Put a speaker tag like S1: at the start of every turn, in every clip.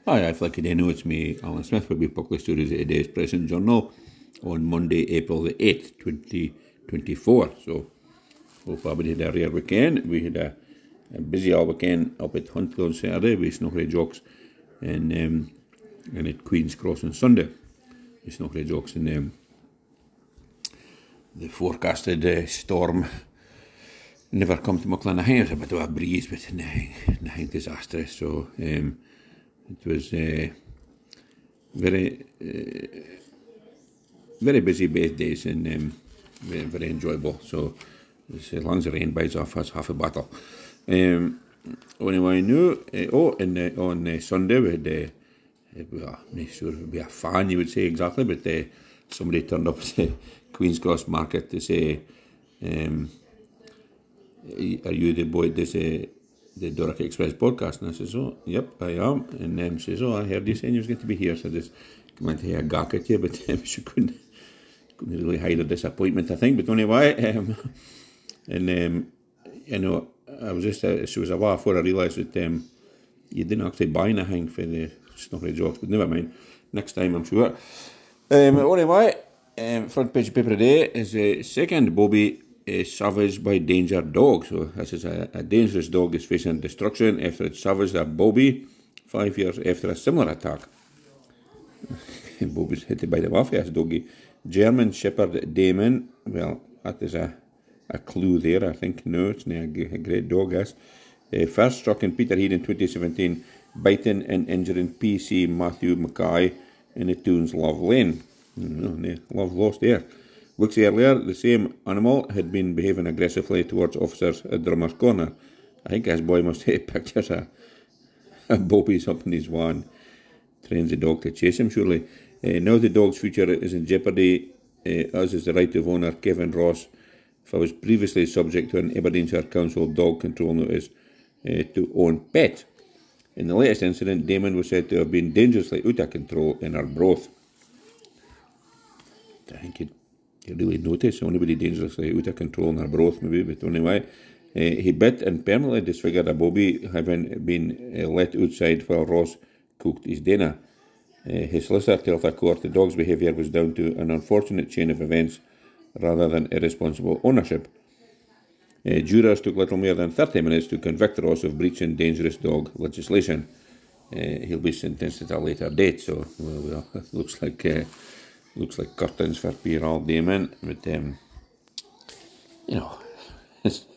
S1: Hi, I'd like to know it's me, Alan Smith, will be Buckley Stories at today's Present Journal on Monday, April the 8th, 2024. So, hope everybody had a rare weekend. We had a busy all weekend up at Huntfield on Saturday with Snookery Jocks and at Queen's Cross on Sunday. The Snookery Jocks and the forecasted storm never come to Mucklanahay. It was a bit of a breeze, but nothing disastrous. So, it was very busy both days and very enjoyable. So as long as the rain bites off, that's half a battle. Anyway, on Sunday we had, well, I'm not sure if it would be a fan you would say exactly, but somebody turned up at the Queen's Cross Market to say, are you the boy that say the Doric Express podcast? And I says, oh, yep, I am. And says, oh, I heard you saying you was going to be here, so I just come in to have a gawk at you, but she couldn't really hide her disappointment, I think. But anyway, you know, I was just, she was a while before I realised that you didn't actually buy anything for the Snookery Jocks, but never mind, next time I'm sure. Anyway, front page of paper today is a second Bobby savaged by danger dog. So this is a dangerous dog is facing destruction after it savaged a Bobby 5 years after a similar attack. Bobby's hit by the mafia's doggy. German Shepherd Damon, well, that is a clue there, I think. No, it's not a great dog, yes. First struck in Peterhead in 2017, biting and injuring PC Matthew Mackay in the Toons Love Lane. No, love lost there. Weeks earlier, the same animal had been behaving aggressively towards officers at Drummer's Corner. I think this boy must have pictures of Bobby's up in his van. Trains the dog to chase him, surely. Now the dog's future is in jeopardy, as is the right of owner Kevin Ross, who was previously subject to an Aberdeenshire Council dog control notice to own pet. In the latest incident, Damon was said to have been dangerously out of control in Arbroath. I think you really notice anybody dangerously out of control in Arbroath, maybe, but anyway. He bit and permanently disfigured a Bobby, having been let outside while Ross cooked his dinner. His solicitor tells the court the dog's behaviour was down to an unfortunate chain of events rather than irresponsible ownership. Jurors took little more than 30 minutes to convict Ross of breaching dangerous dog legislation. He'll be sentenced at a later date, so well looks like curtains for poor old Damon, but you know, it's,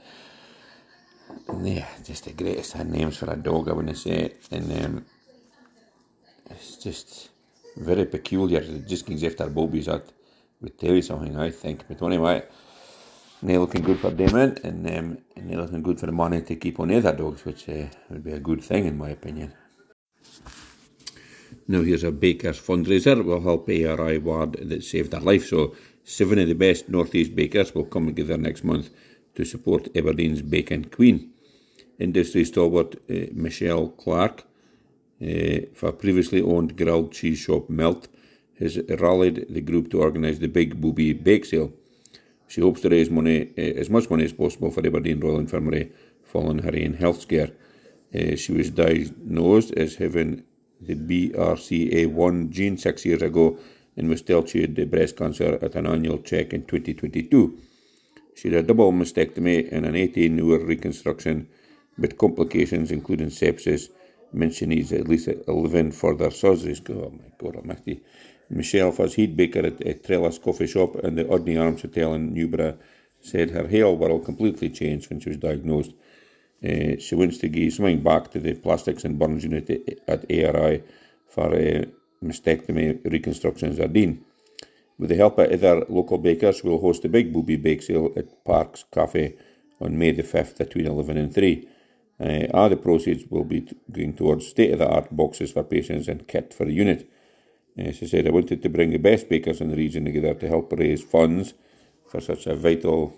S1: yeah, just the greatest names for a dog, I wouldn't say, and it's just very peculiar. It just gives after Bobby's that would tell you something, I think. But anyway, not looking good for Damon, and not looking good for the money to keep on other dogs, which would be a good thing in my opinion. Now here's a baker's fundraiser. Will help ARI ward that saved her life. So 7 of the best North East bakers will come together next month to support Aberdeen's Bacon Queen. Industry stalwart Michelle Clark, for previously owned grilled cheese shop Melt, has rallied the group to organise the Big Booby Bake Sale. She hopes to raise money, as much money as possible for Aberdeen Royal Infirmary following her own health scare. She was diagnosed as having the BRCA1 gene 6 years ago and was still treated breast cancer at an annual check in 2022. She had a double mastectomy and an 18-hour reconstruction, with complications including sepsis. She needs at least 11 further surgeries. Oh my God almighty. Michelle was head baker at Trellis Coffee Shop and the Odney Arms Hotel in Newborough said her whole world completely changed when she was diagnosed. She wants to give something back to the plastics and burns unit at ARI for mastectomy reconstructions are done. With the help of other local bakers, we'll host a Big Booby Bake Sale at Parks Cafe on May the 5th between 11 and 3. All the proceeds will be going towards state-of-the-art boxes for patients and kit for the unit. She said, I wanted to bring the best bakers in the region together to help raise funds for such a vital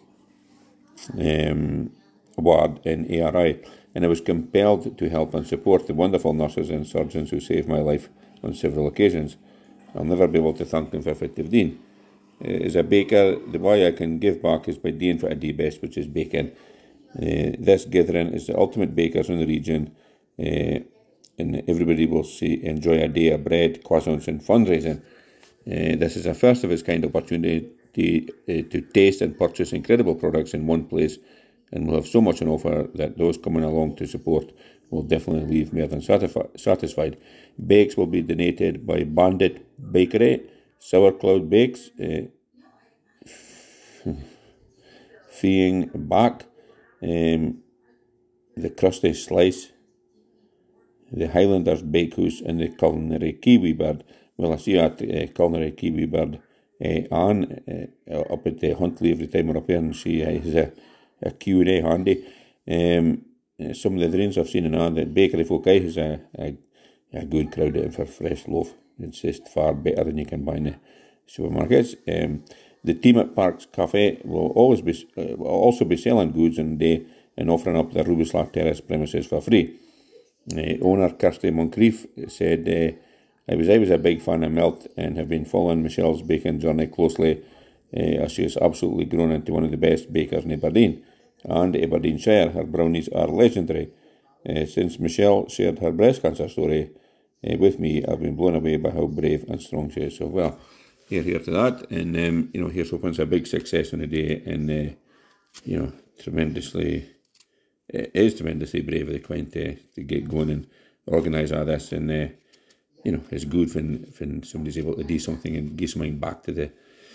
S1: award in ARI, and I was compelled to help and support the wonderful nurses and surgeons who saved my life on several occasions. I'll never be able to thank them for what they've done. As a baker, the way I can give back is by doing what I do best, which is baking. This gathering is the ultimate bakers in the region, and and everybody will enjoy a day of bread, croissants, and fundraising. This is a first of its kind opportunity to taste and purchase incredible products in one place, and we'll have so much on offer that those coming along to support will definitely leave more than satisfied. Bakes will be donated by Bandit Bakery, Sour Cloud Bakes, Feeing Back, the Crusty Slice, the Highlanders Bakehouse, and the Culinary Kiwi Bird. Well, I see that Culinary Kiwi Bird Anne up at the Huntley every time we're up here, and she has a Q&A handy. Some of the drains I've seen in Anne, the bakery folk is a good crowd in for fresh loaf. It's just far better than you can buy in the supermarkets. The team at Parks Cafe will also be selling goods on the day and offering up the Rubislaw Terrace premises for free. Owner Kirsty Moncrief said, I was a big fan of Melt and have been following Michelle's baking journey closely as she has absolutely grown into one of the best bakers in Aberdeen and Aberdeenshire. Her brownies are legendary. Since Michelle shared her breast cancer story with me, I've been blown away by how brave and strong she is. So, well, here to that. And, here's hoping it's a big success on the day and, tremendously brave of the Quint to get going and organise all this. And, it's good when somebody's able to do something and give something back to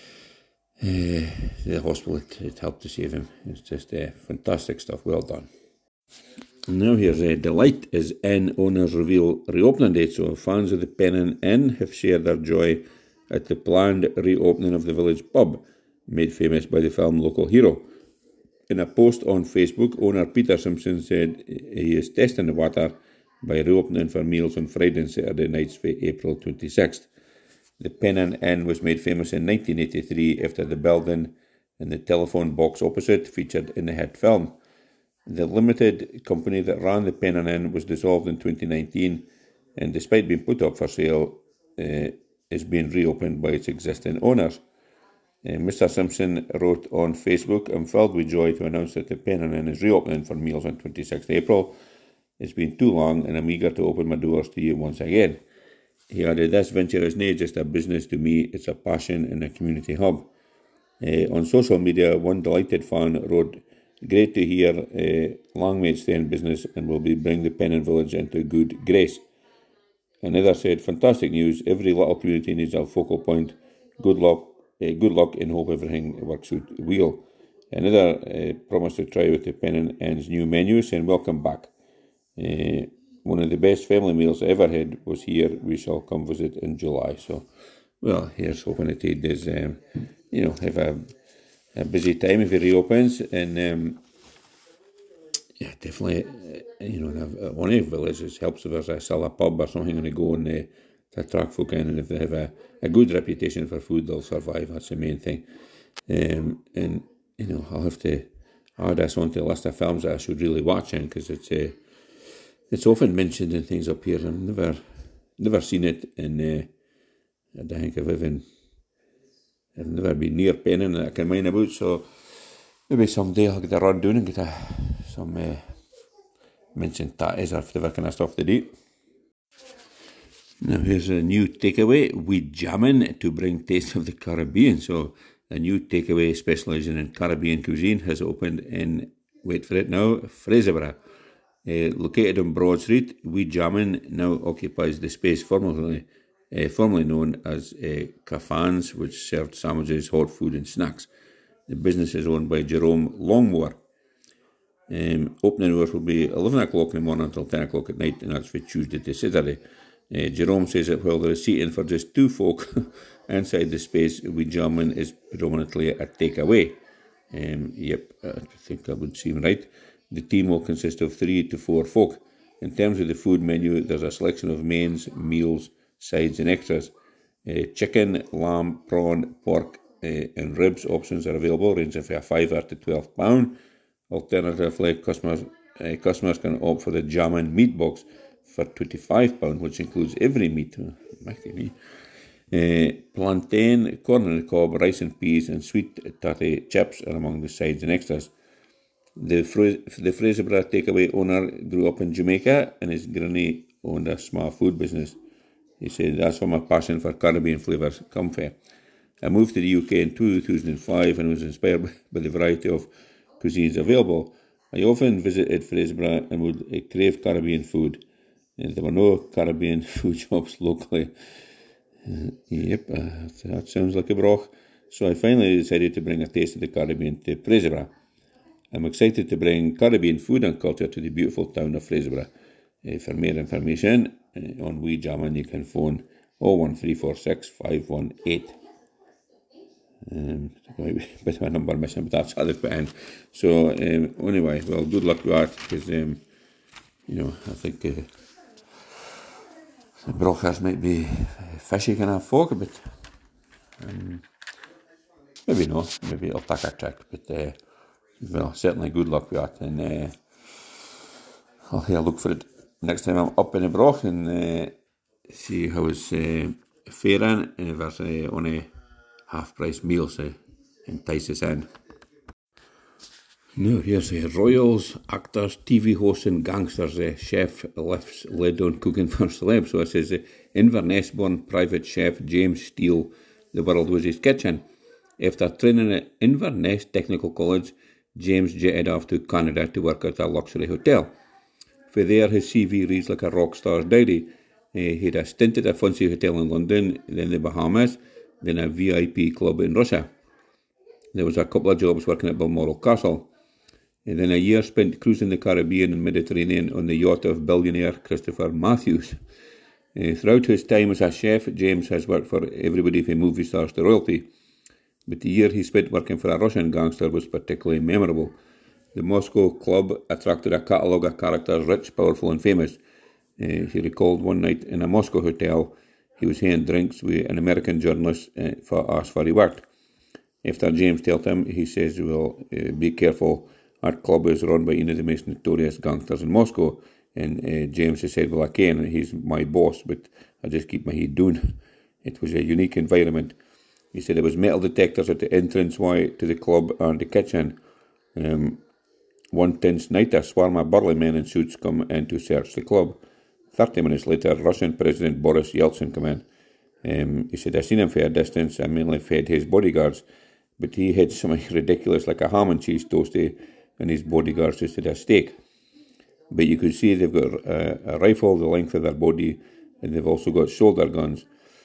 S1: the hospital. It helped to save him. It's just fantastic stuff. Well done. Now here's Delight is in. Owners reveal reopening date. So fans of the Pennon Inn have shared their joy at the planned reopening of the village pub, made famous by the film Local Hero. In a post on Facebook, owner Peter Simpson said he is testing the water by reopening for meals on Friday and Saturday nights for April 26th. The Pennon Inn was made famous in 1983 after the building and the telephone box opposite featured in the hit film. The limited company that ran the Pennon Inn was dissolved in 2019 and despite being put up for sale, is being reopened by its existing owners. Mr. Simpson wrote on Facebook, I'm filled with joy to announce that the Pennon Inn is reopening for meals on 26th April. It's been too long and I'm eager to open my doors to you once again. He added, this venture is not just a business to me, it's a passion and a community hub. On social media, one delighted fan wrote, great to hear long may it stay in business and will be bring the Pennon Village into good grace. Another said, fantastic news, every little community needs a focal point. Good luck and hope everything works out well. Another promised to try with the Pennon Inn's new menu, saying welcome back. One of the best family meals I ever had was here. We shall come visit in July. So, well, here's hoping that he does, have a busy time if he reopens. And, definitely, one of the villages helps if there's still a pub or something on the go and to attract folk in. And if they have a good reputation for food, they'll survive. That's the main thing. I'll have to add this onto the list of films that I should really watch in because it's often mentioned in things up here. I've never seen it, and I don't think I've never been near Pennon that I can mind about. So maybe someday I'll get a run down and get some mentioned tatties or whatever kind of stuff to do. Now here's a new takeaway. We jamming to bring taste of the Caribbean. So a new takeaway specialising in Caribbean cuisine has opened in, wait for it now, Fraserburgh. Located on Broad Street, We Jammin' now occupies the space formerly known as Cafans, which served sandwiches, hot food and snacks. The business is owned by Jerome Longmore. Opening hours will be 11 o'clock in the morning until 10 o'clock at night, and that's for Tuesday to Saturday. Jerome says that while there is seating for just two folk inside the space, We Jammin' is predominantly a takeaway. I think that would seem right. The team will consist of 3 to 4 folk. In terms of the food menu, there's a selection of mains, meals, sides and extras. Chicken, lamb, prawn, pork and ribs options are available, ranging from £5 to £12. Alternatively, customers can opt for the Jammin' meat box for £25, which includes every meat. Plantain, corn on the cob, rice and peas and sweet tatty chips are among the sides and extras. The Fraserburgh takeaway owner grew up in Jamaica and his granny owned a small food business. He said, that's where my passion for Caribbean flavours come from. I moved to the UK in 2005 and was inspired by the variety of cuisines available. I often visited Fraserburgh and would crave Caribbean food. And there were no Caribbean food shops locally. That sounds like a broch. So I finally decided to bring a taste of the Caribbean to Fraserburgh. I'm excited to bring Caribbean food and culture to the beautiful town of Fraserburgh. For more information on Wee Jamming, you can phone 01346 518. There might be a bit of a number missing, but that's how they've put in. So anyway, well, good luck with that, because I think the brochers might be fishy kind of folk, but maybe not. Maybe I'll take a check, but well, certainly good luck with that, and I'll have a look for it next time I'm up in the broch and see how it's faring, if there's only half-price meals entice us in. Now here's royals, actors, TV hosts and gangsters. Chef lifts lid on cooking for celebs. So it says Inverness-born private chef James Steele, the world was his kitchen. After training at Inverness Technical College, James jetted off to Canada to work at a luxury hotel. For there, his CV reads like a rock star's diary. He had a stint at a fancy hotel in London, then the Bahamas, then a VIP club in Russia. There was a couple of jobs working at Balmoral Castle. And then a year spent cruising the Caribbean and Mediterranean on the yacht of billionaire Christopher Matthews. Throughout his time as a chef, James has worked for everybody from movie stars to royalty. But the year he spent working for a Russian gangster was particularly memorable. The Moscow club attracted a catalogue of characters rich, powerful and famous. He recalled one night in a Moscow hotel, he was having drinks with an American journalist asked for he worked. After James told him, he says, well, be careful, our club is run by one of the most notorious gangsters in Moscow. And James has said, well, I can, he's my boss, but I just keep my head down. It was a unique environment. He said there was metal detectors at the entranceway to the club and the kitchen. One tense night, a swarm of burly men in suits come in to search the club. 30 minutes later, Russian President Boris Yeltsin came in. He said, I seen him for a distance and mainly fed his bodyguards, but he had something ridiculous like a ham and cheese toastie, and his bodyguards just had a steak. But you could see they've got a rifle the length of their body, and they've also got shoulder guns.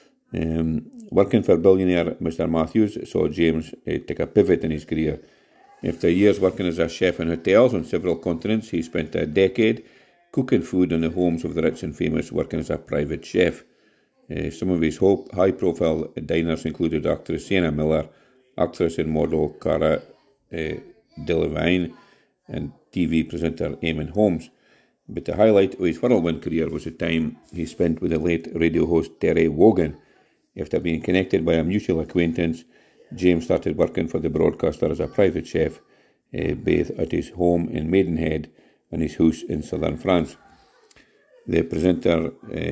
S1: Working for billionaire Mr. Matthews saw James take a pivot in his career. After years working as a chef in hotels on several continents, he spent a decade cooking food in the homes of the rich and famous, working as a private chef. Some of his high-profile diners included actress Sienna Miller, actress and model Cara Delevingne, and TV presenter Eamon Holmes. But the highlight of his whirlwind career was the time he spent with the late radio host Terry Wogan. After being connected by a mutual acquaintance, James started working for the broadcaster as a private chef, both at his home in Maidenhead and his house in southern France. The presenter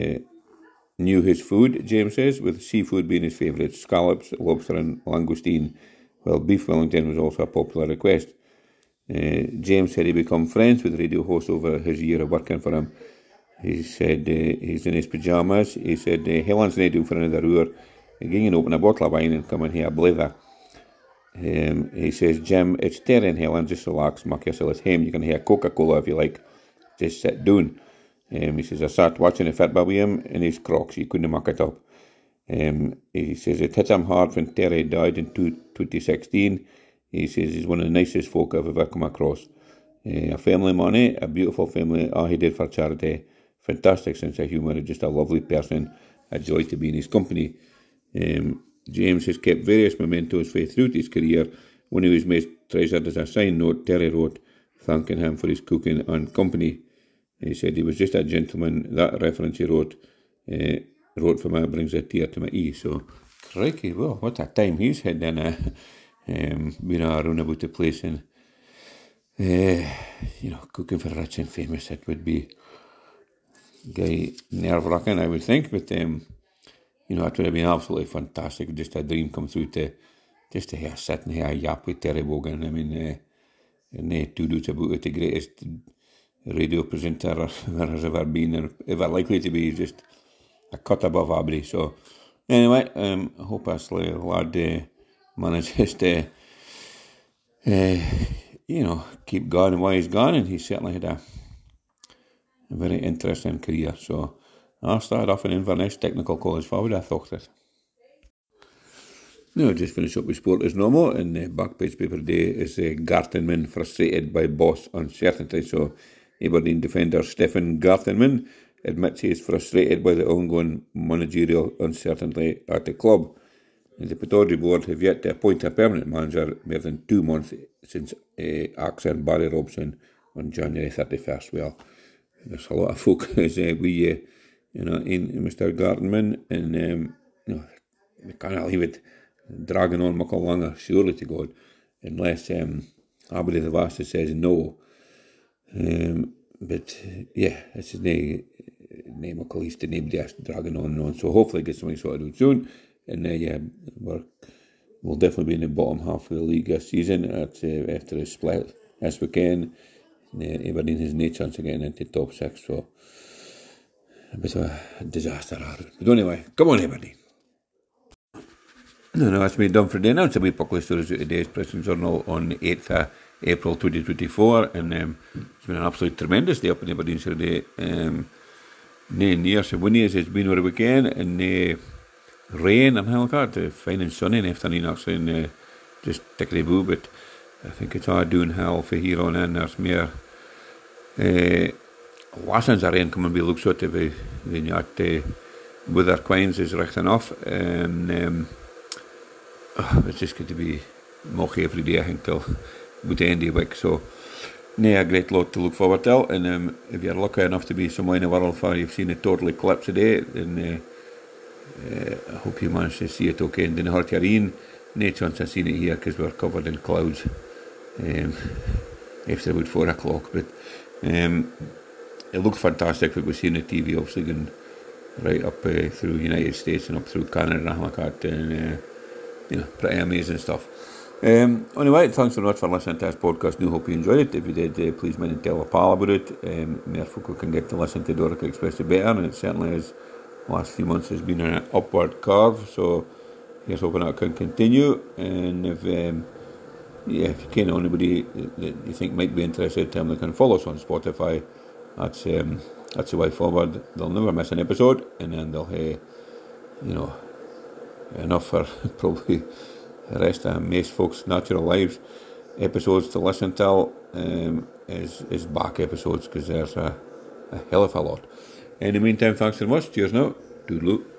S1: knew his food, James says, with seafood being his favourite, scallops, lobster and langoustine, while beef Wellington was also a popular request. James said he became friends with radio hosts over his year of working for him. He said he's in his pyjamas. He said, Helen's not due for another hour. Going and open a bottle of wine and come and have a blather. He says, Jim, it's Terry and Helen, just relax, make yourself at home. You can have Coca-Cola if you like. Just sit down. He says, I sat watching the football with him in his Crocs. He couldn't make it up. He says, it hit him hard when Terry died in 2016. He says he's one of the nicest folk I've ever come across. A family man, a beautiful family, all he did for charity. Fantastic sense of humour, just a lovely person. A joy to be in his company. James has kept various mementos throughout his career. One of his most treasured is a signed note Terry wrote, thanking him for his cooking and company. He said he was just a gentleman. That reference he wrote for me brings a tear to my eye. So, crikey, well, what a time he's had in being around about the place and, cooking for rich and famous. It would be nerve-wracking, I would think, but it would have been absolutely fantastic. Just a dream come through to hear sitting here yap with Terry Wogan. I mean, no two doubts about it. The greatest radio presenter there has ever been, or ever likely to be. He's just a cut above everybody. So anyway, I hope this lad manages to keep going while he's gone, and he's certainly had a very interesting career. So I started off in Inverness Technical College Forward, I thought that. Now, just finish up with sport as normal, and the back page paper today is Gartenmann frustrated by boss uncertainty. So Aberdeen defender Stefan Gartenmann admits he is frustrated by the ongoing managerial uncertainty at the club. And the Pittodrie board have yet to appoint a permanent manager more than 2 months since axing Barry Robson on January 31st. Well, there's a lot of folk as in Mr. Gartenmann, and we can't leave it dragging on much longer, surely to God, unless Aberdeen the Vast says no. But yeah, it's his name much least, and nobody has dragging on and on. So hopefully get something sorted out soon. And we'll definitely be in the bottom half of the league this season after the split this weekend. Aberdeen has no chance of getting into top 6, so a bit of a disaster. But anyway, come on Aberdeen. No, that's me done for today. Now it's a wee puckle stories of today's Preston Journal on the 8th of April 2024, and it's been an absolute tremendous day up in Aberdeen today. Near so windy as it's been over the weekend, and rain and hell like that, fine and sunny in the afternoon actually, and just tickly boo, but I think it's all doing hell for here on in. There's more lessons of rain coming by looks out of the weather quines is right enough, and it's just going to be mucky every day, I think, till about the end of the week. So, a great lot to look forward to. And if you're lucky enough to be somewhere in the world where you've seen a total eclipse today, then I hope you managed to see it okay and didn't hurt your ear. No chance I've seen it here because we're covered in clouds after about 4 o'clock. But it looked fantastic what we see on the TV, obviously going right up through the United States and up through Canada and like that. And pretty amazing stuff. Anyway, thanks very much for listening to this podcast. I hope you enjoyed it. If you did, please mind and tell a pal about it. More folk can get to listen to Doric Express the better, and it certainly is. Last few months has been an upward curve, so here's hoping that can continue. And if you can know anybody that you think might be interested, tell them they can follow us on Spotify. That's the way forward. They'll never miss an episode, and then they'll have enough for probably the rest of most folks' natural lives episodes to listen to is back episodes, because there's a hell of a lot. In the meantime, thanks very much. Cheers now. Toodaloo.